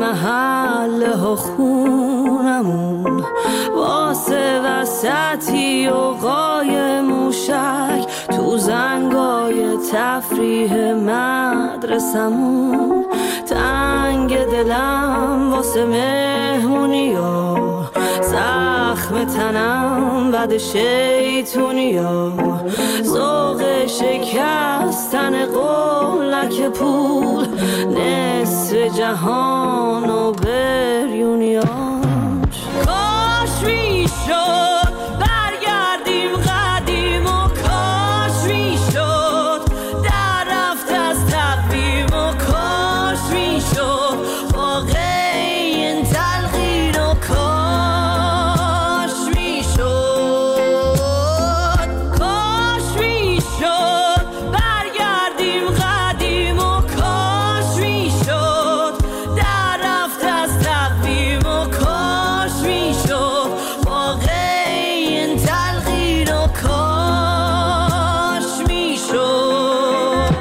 محله ها خونمون واسه وسطی و قای موشک تو زنگای تفریح مدرسمون تنگ دلم واسه مهمونی ها زخم تنم بد شیطونی ها ذوق شکستن قولک پول نصف جهان و بریونیاش کاش میشد برگردیم قدیم و کاش میشد در رفت از تقویم و کاش میشد واقع این تلقین و کاش میشد کاش میشد برگردیم قدیم و کاش میشد در رفت از تقویم و کاش میشد واقع این تلقین و کاش میشد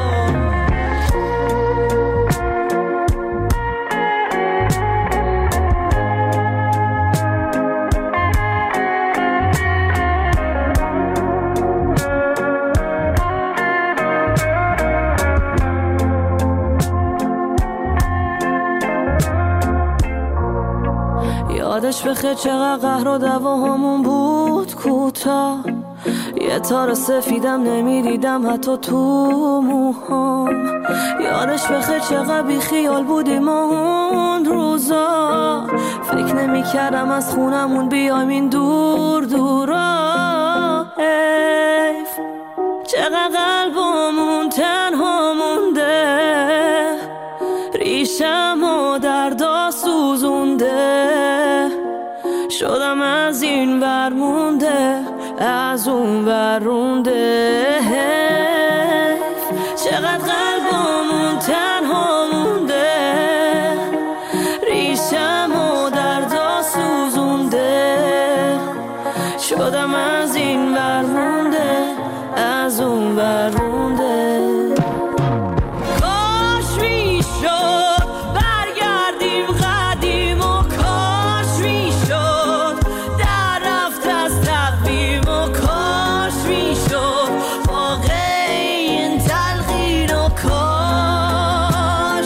یادش بخیر چقدر قهر و دعواهامون بود کوتاه یه تار سفیدم نمیدیدم حتی تو موهام یادش بخیر چقدر بی خیال بودیم اون روزا فکر نمی کردم از خونمون بیایم این دور دورا حیف چقدر قلبمون تنها مونده ریشم و دردا سوزونده شدم از این ور مونده از اون ور رونده چقدر قلبمون تنها مونده ریشم و دردا سوزونده شدم از این ور مونده از اون ور رونده کاش میشد برگردیم قدیم و کاش میشد در رفت از تقویم و کاش میشد واقع این تلقین و کاش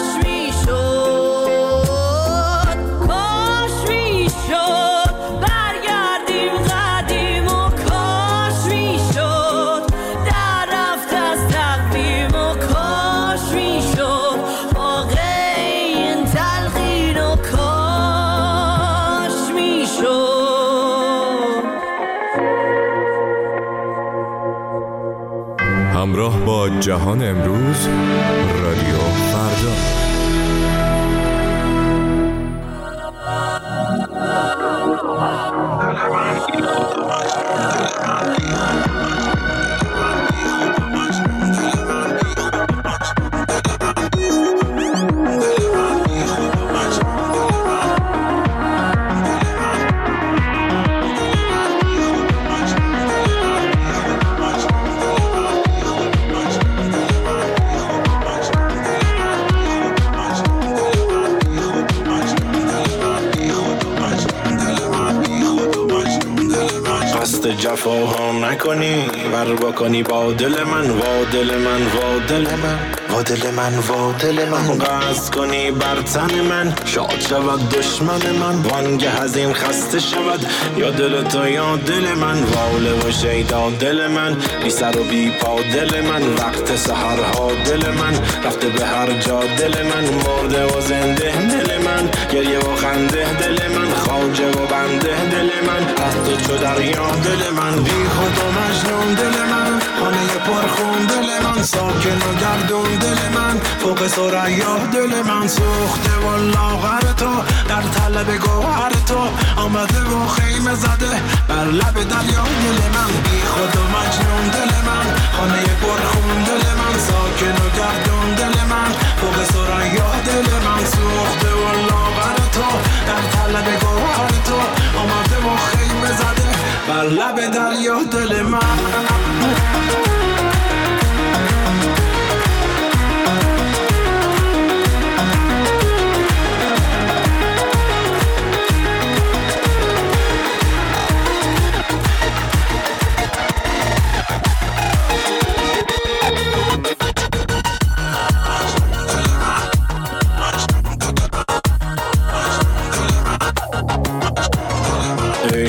میشد کاش میشد برگردیم قدیم و کاش میشد در رفت از تقویم و کاش میشد واقع این تلقین و کاش میشد همراه با جهان امروز رادیو فردا. جفاها نکنی بر بکنی با دل من وا دل من وا دل من وا دل من وا دل من قصد کنی بر تن من شاد شود دشمن من وانگه از این خسته شود یا دل تو یا دل من واله و شیدا دل من بی سر و بی پا دل من وقت سحرها دل من رفته به هر جا دل من مرده و زنده دل من گریه و خنده دل من خواجه و بنده دل من از تو چو دریا دل من بی خود و مجنون دل من خانه پرخون دل من ساکن و گردون دل من فوق ثریا دل من سوخته و لاغر تو در طلب گوهر تو آمده و خیمه زده بر لب دریا دل من بی خود و مجنون دل من خانه پرخون دل من ساکن و گردون دل من فوق ثریا دل من سوخته و لاغر تو در طلب گوهر تو آمده و خیمه زده بر لب دریا دل من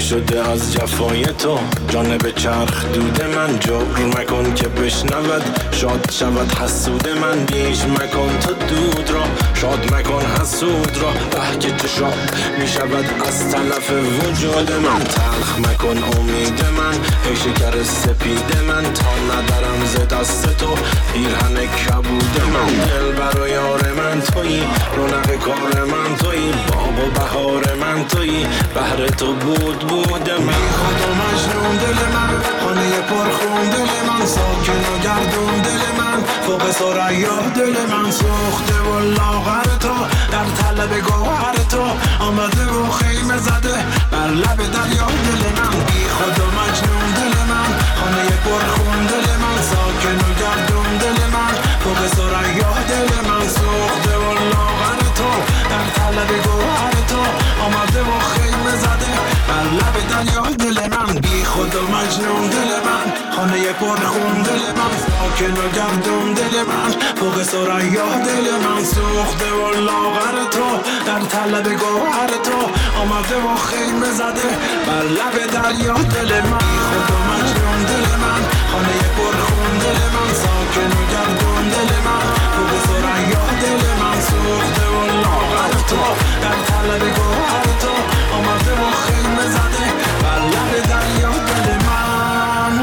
شده از جفای تو. جانب چرخ دود من جبر مکن که بشنود، شاد شود حسود من. بیش مکن تا دود را، شاد مکن حسود را. که تو شاد می شود از تلف وجود من. تلخ مکن امید من ای شکر سپید من، تا ندارم ز دست تو پیرهن کبود من. دل برای یار من تویی، رونق کار من تویی، باغ و بهار من تویی، بهر تو بود من. خود و مجنون دل من، خانه پرخون دل من، ساکن و گردون دل من، فوق ثریا دل من. سوخته و لاغر تو در طلب گوهر تو، آمده و خیمه زده بر لب دریا دل من. بی خود و مجنون دل من، خانه پرخون دل من، ساکن و گردون دل من، فوق ثریا دل من. سوخته و لاغر تو در طلب گوهر تو، آمده و خیمه زده بر لب دریا دل من. بی خود و مجنون دل من، خانه پرخون دل من، ساکن و گردون دل من، فوق ثریا دل من. سوخته و لاغر تو در طلب گوهر تو، آمده و خیمه زده بر لب دریا دل من. بی خود و مجنون دل من، خانه پرخون دل من، ساکن و گردون دل من، فوق ثریا دل من. سوخته و لاغر تو در طلب گوهر تو، آمده و خیمه زده بر لب دریا دل من.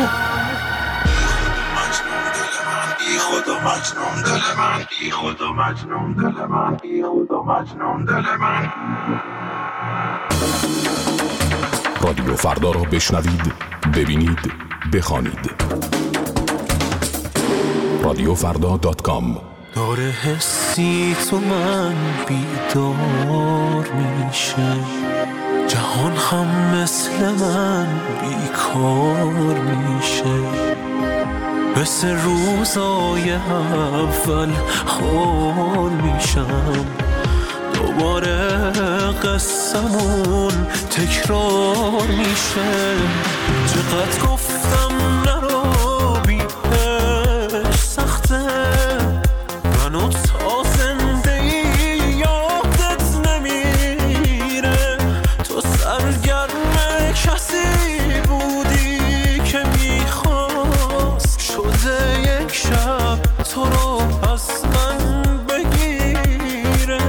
بی خود و مجنون دل من، بی خود و مجنون دل من، بی خود و مجنون دل من. رادیو فردا را بشنوید، ببینید، بخوانید. radiofrda.com. داره حسی تو من بیدار میشه، جهان هم مثل من بیکار میشه. مثل روزای اول حال میشم، دوباره قصمون تکرار میشه. چقدر گفتم نرو بیش سخته، منو تا زنده یادت نمیره. تو سرگرم کسی بودی که میخواست، شده یک شب تو رو از من بگیره.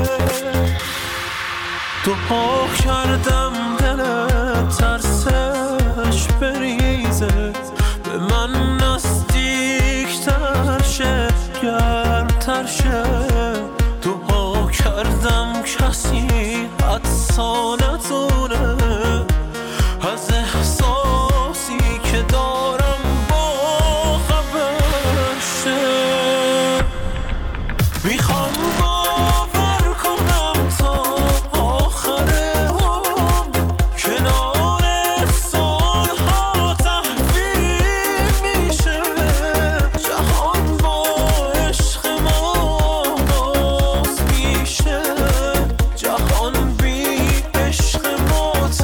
دعا کردم دلت ترسش بریزه، به من نزدیکتر شه، گرمتر شه. دعا کردم کسی حدسا نتونه از احساسی که دارم با خبر شه. میخوام باور کنم تا آخر عمر، کنار سالها تحویل میشه. جهان با عشق ما باز میشه، جهان بی عشق ما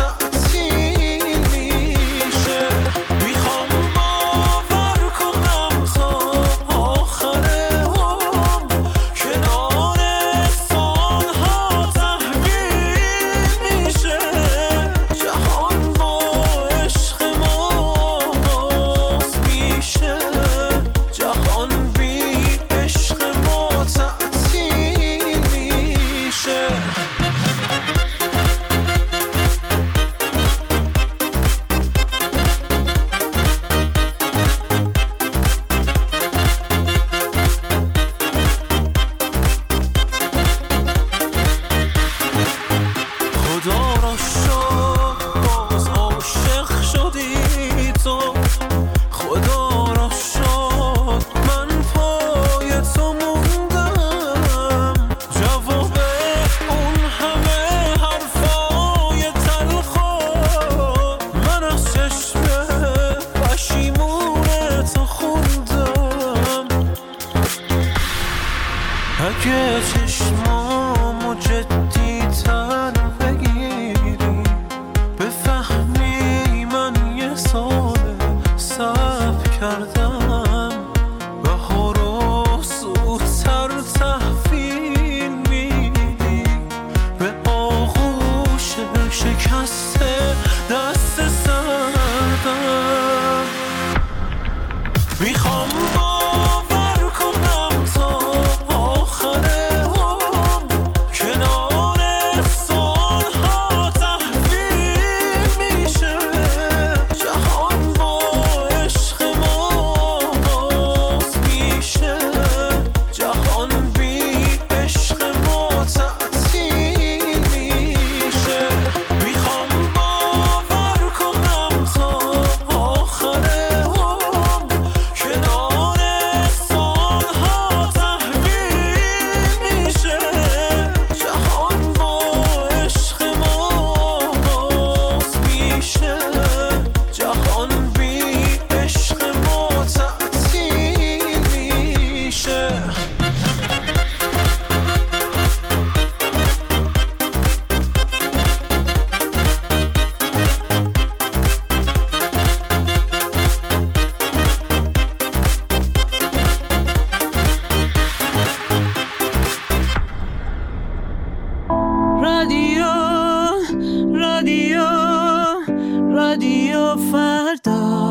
رادیو فردا.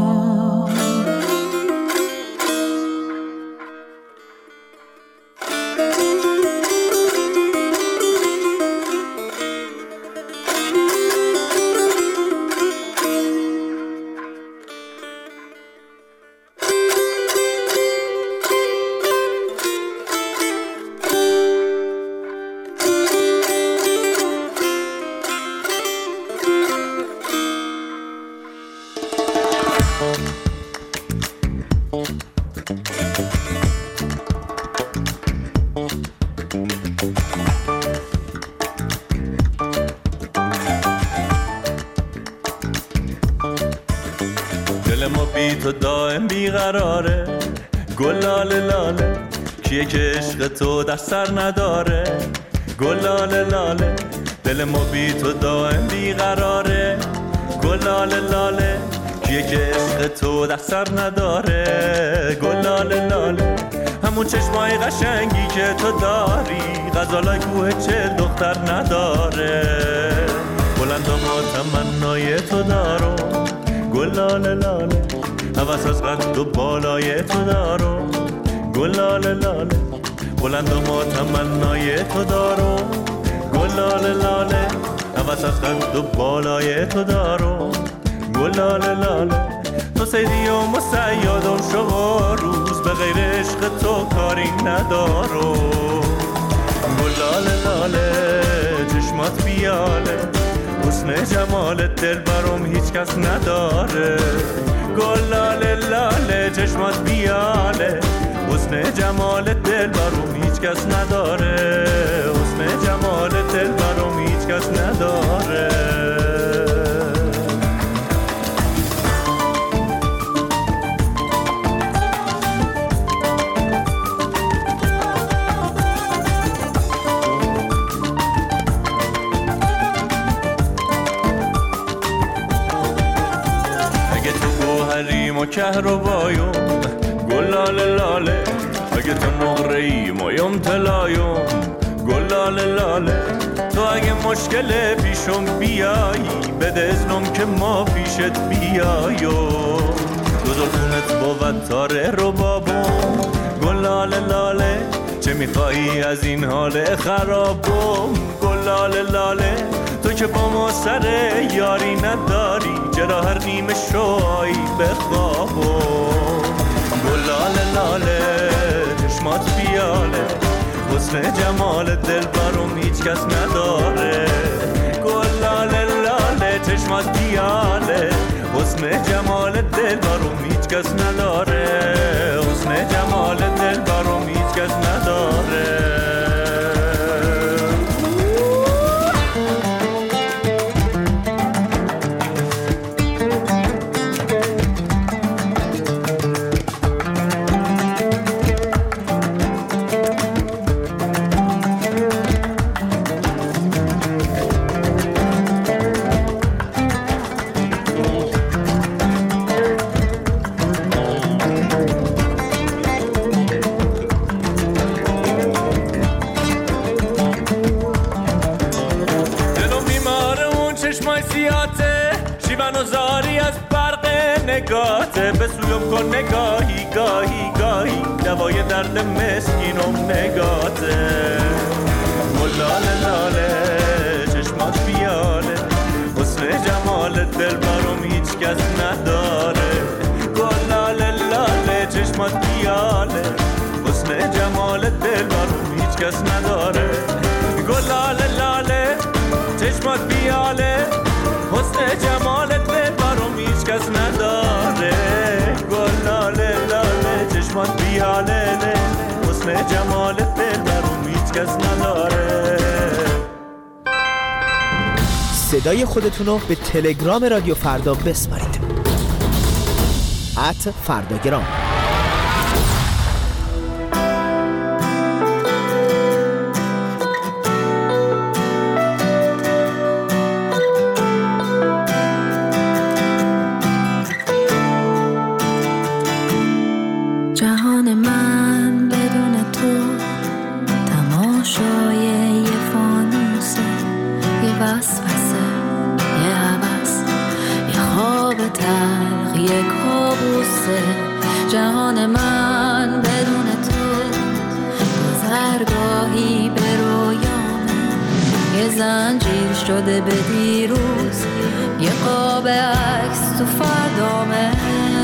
دل ما بی تو دائم بیقراره، گلاله لاله کیه که عشق تو در سر نداره، گلاله لاله دل ما بی تو دائم بیقراره، گلاله لاله کیه که عشق تو در سر نداره، گلاله لاله همون چشمای قشنگی که تو داری غزالای کوه چه دختر نداره، بلند و ما تمنای تو دارو، گلاله لاله هوس از قد و بالای تو دارو، گلاله لاله بلند و ما تمنای تو دارو، گلاله لاله هوس از قد و بالای تو دارو، گلاله لاله تو سیدی و مسیادم شما روز به غیر عشق تو کاری ندارو، گلاله لاله چشمات بیاله حسن جمالت دل برام هیچ کس نداره، گلاله لاله چشمات بیاله حسن جمالت دل برام هیچ کس نداره، حسن جمالت دل برام هیچ کس نداره. و کهربایم گلاله لاله، اگه تو نقره‌ای مایم طلایم، گلاله لاله تو اگه مشکل پیشم بیایی بده اذنم که ما پیشت بیایم، دو زلفونت بود تاره ربابم، گلاله لاله چه میخوایی از این حال خرابم، گلاله لاله تو که با ما سر یاری نداری چرا هر نیمه شوی بخوابم، گلاله لاله چشمات بیاله حسن جمال دل برام هیچ کس نداره، گلاله لاله چشمات بیاله حسن جمال دل برام هیچ کس نداره، حسن جمال دل برام هیچ کس نداره. نگاته به سویم کن نگاهی گاهی گاهی دوای درد مسکینم نگاته، گلاله لاله چشمات بیاله حسن جمال دل برام هیچ کس نداره، گلاله لاله چشمات بیاله حسن جمال دل برام هیچ کس نداره، گلاله لاله چشمات بیاله حسن جمال دل برام هیچ کس نداره، گلاله لاله چشمات بیاله حسن جمال دل برام هیچ کس نداره. صدای خودتونو به تلگرام رادیو فردا بسپارید @فرداگرام. جهان من بدون تو تماشای یه فانوسه، یه وسوسه خواب تلخ یک کابوسه، جهان من بدون تو گذرگاهی به رویامه، یه زنجیر شده به دیروز، یه قاب عکس تو فردامه.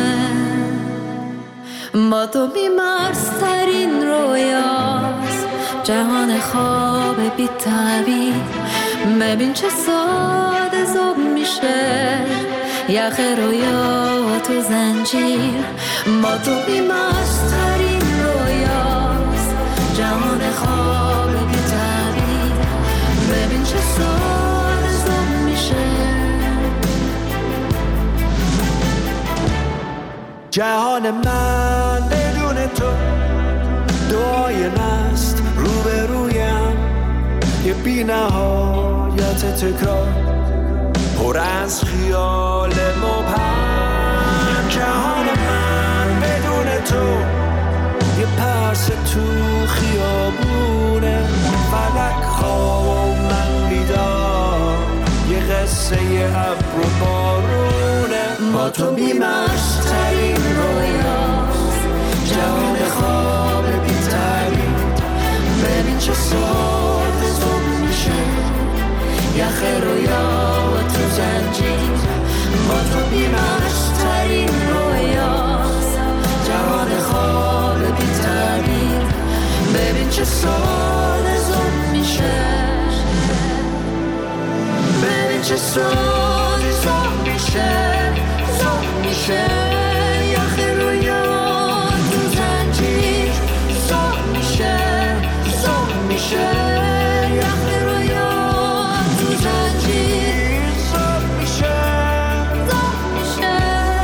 با تو بیمارسترین رویاست، جهان خواب بی تعبیر، ببین چه ساده زوب میشه یخ رویا تو زنجیر. با تو بیمارسترین رویاست، جهان خواب بی تعبیر، ببین چه ساده زوب میشه. جهان من بدون تو دعای نست روبرویم، یه بی نهایت تکرار پر از خیال مبهم. جهان من بدون تو یه پرس تو خیابونه، فلک خواب و من بیدار، یه قصه ابر و بارونه. با تو بیمشترین رویاست، جهان خواب بی تعبیر، ببین چه ساده زوب میشه یخ رویا تو زنجیر. با تو بیمشترین رویاست، جهان خواب بی تعبیر، ببین چه ساده زوب میشه، ببین چه ساده زوب میشه، زوب میشه یخ رویا تو زنجیر، زوب میشه، زوب میشه یخ رویا تو زنجیر، زوب میشه، زوب میشه.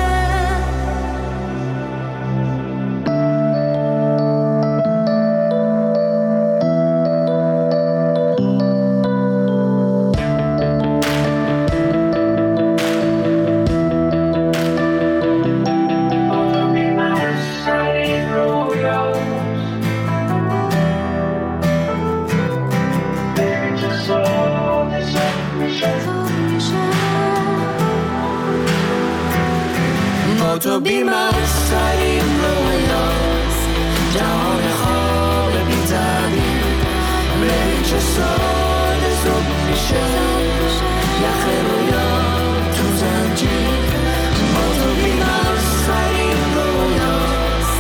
تو بیمارسترین رویاست، جهان خواب بی تعبیر، ببین چه ساده زوب میشه یخ رویا تو زنجیر. با تو بیمارسترین رویاست،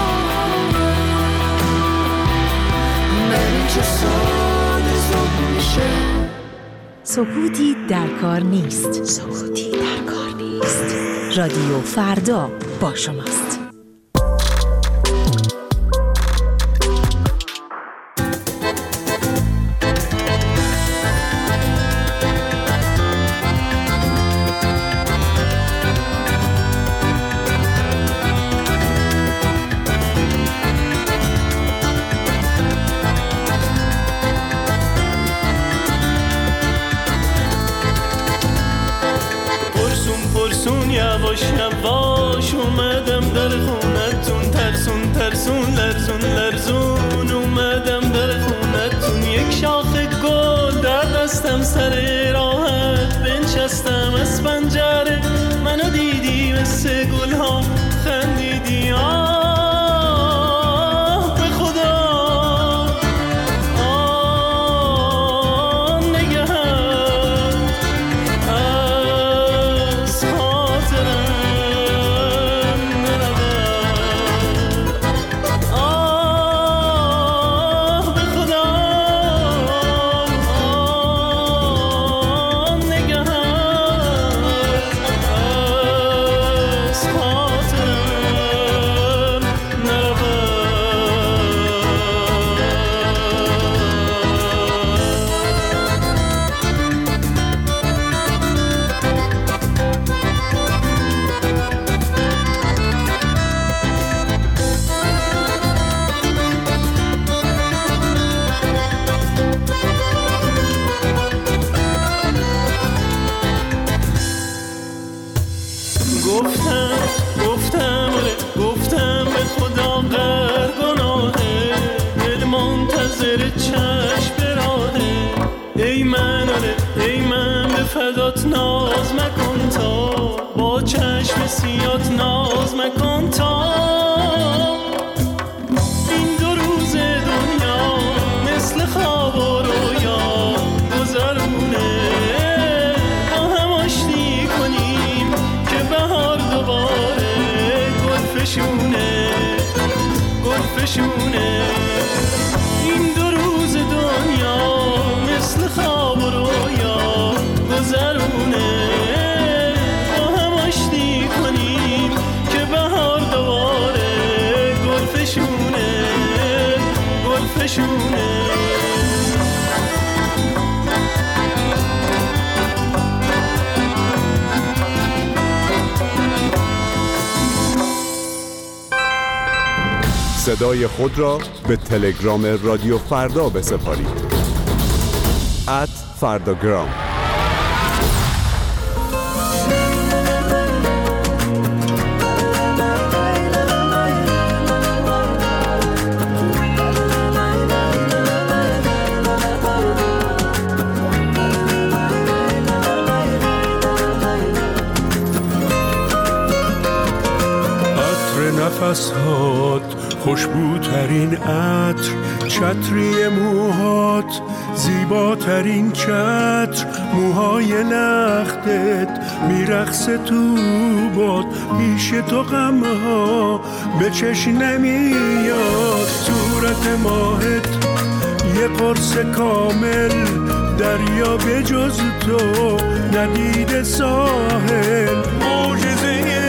ببین چه ساده زوب میشه. سکوتی در کار نیست، سکوتی در کار نیست. رادیو فردا با شماست. یواش یواش اومدم در خونتون، ترسون ترسون لرزون لرزون اومدم در خونتون. یک شاخه گل در دستم سر راحت بنشستم از پنجره، منو دیدی مثل گل ها خندیدی. به خدا گفتم به خدا غر گناهه، دل منتظر چشم براهه. ای من به فدات ناز مکن تا با نشونه. صدای خود را به تلگرام رادیو فردا بسپارید. @فرداگرام. نفس‌هات خوشبوترین عطر، چتری موهات زیباترین چتر، موهای لختت میرقصه تو باد، پیش تو غمها به چشم نمیاد، صورت ماهت یه قرص کامل، دریا به جز تو ندیده ساحل، معجزه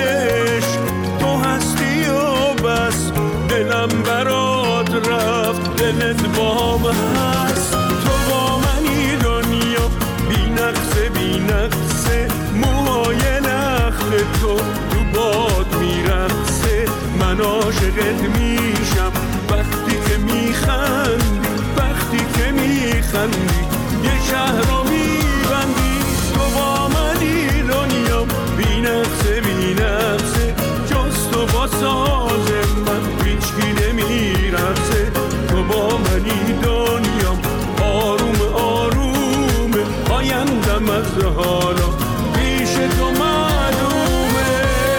بس دلم برات رفت، دلت بام هست، تو با منی دنیا بی نقصه بی نقصه، موهای نخت تو باد میرقصه، من عاشقت میشم وقتی که میخندی، وقتی که میخندی یه شهر رو میبندی، تو با منی دنیا بی نقصه بی نقصه، جز تو با ساز من هیچکی نمیرقصه، تو با منی دنیام آروم آروم، آیندم از حالا پیش تو معلومه.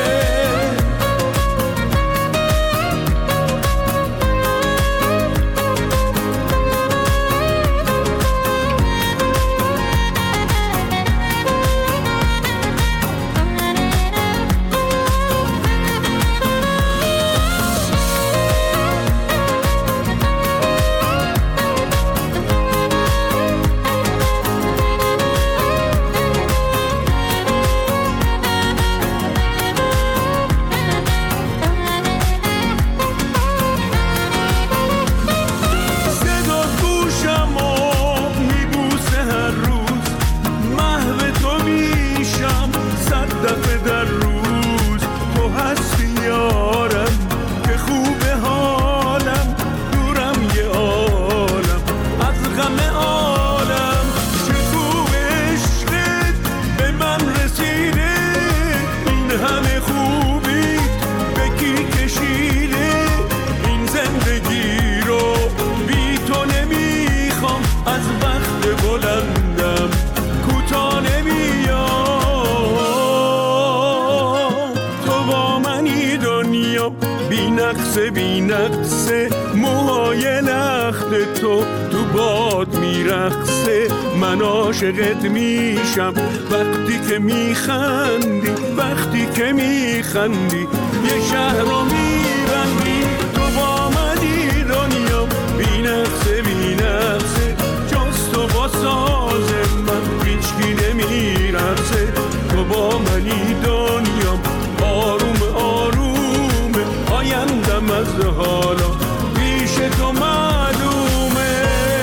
بی نقصه موهای لخت تو باد میرقصه، من عاشقت میشم وقتی که میخندی، وقتی که میخندی یه شهر رو میبندی، تو با منی دنیا بی نقصه بی نقصه، جز تو با ساز من هیچکی نمیرقصه، تو با منی دنیا آروم آروم، آیندم از حالا پیش تو معلومه.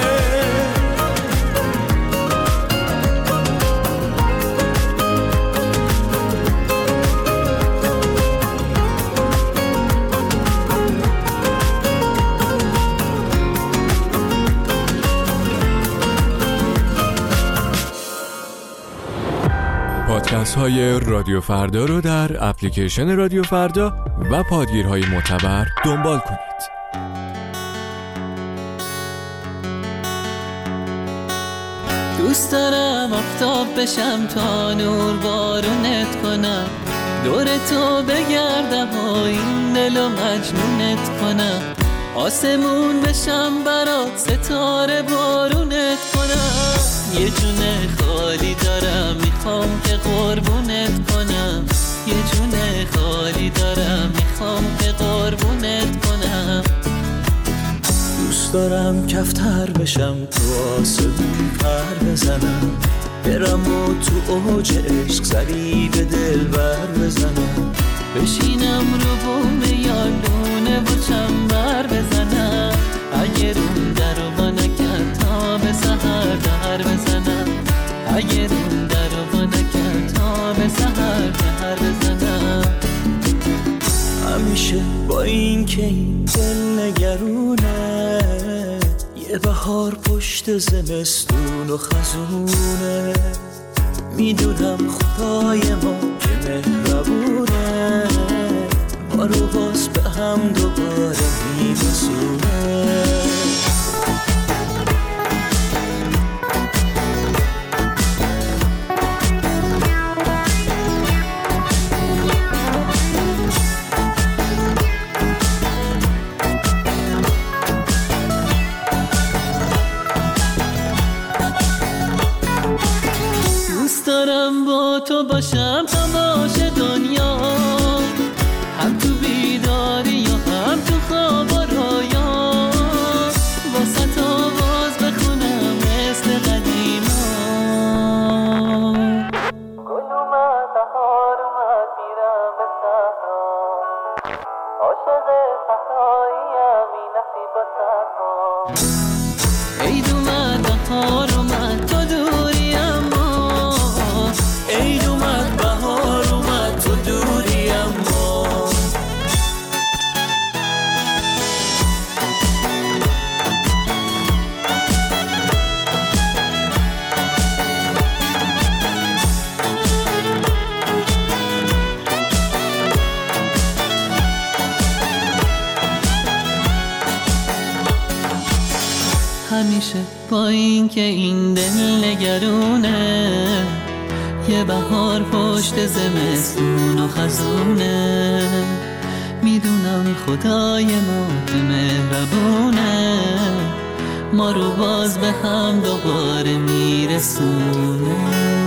پادکست های رادیو فردا رو در اپلیکیشن رادیو فردا و پادگیرهای معتبر دنبال کنید. دوست دارم آفتاب بشم تا نور بارونت کنم، دور تو بگردم و این دلو مجنونت کنم، آسمون بشم برات ستاره بارونت کنم، یه جون خالی دارم میخوام که قربونت کنم، یه جون خالی دارم میخوام که قربونت کنم. دوست دارم کفتر بشم تو آسمون پر بزنم، برم و تو اوج عشق سری به دل بر بزنم، بشینم رو بوم یا لونه و چنبر بزنم، اگه اون در رو با نکرد تا به سحر در بزنم، اگه اون در رو با نکرد تا به سحر در بزنم. همیشه با این که این دل نگرونه، یه بهار پشت زمستون و خزونه، میدونم خدای ما که مهربونه، ما رو باز به هم دوباره میرسونه. دارم با تو باشم تا باشه دنیا، هم تو بیداری و هم تو خواب و رویا، واسه تو باز بخونم مثل قدیما. گل اومد بهار اومد میرم به صحرا، عاشق صحراییم این نصیب و صحرا. عید اومد بهار اومد تو دوری اما، عید اومد بهار اومد تو دوری اما. همیشه با این که این دل نگرونه، یه بهار پشت زمستون و خزونه، میدونم خدای ما که مهربونه، ما رو باز به هم دوباره میرسونه.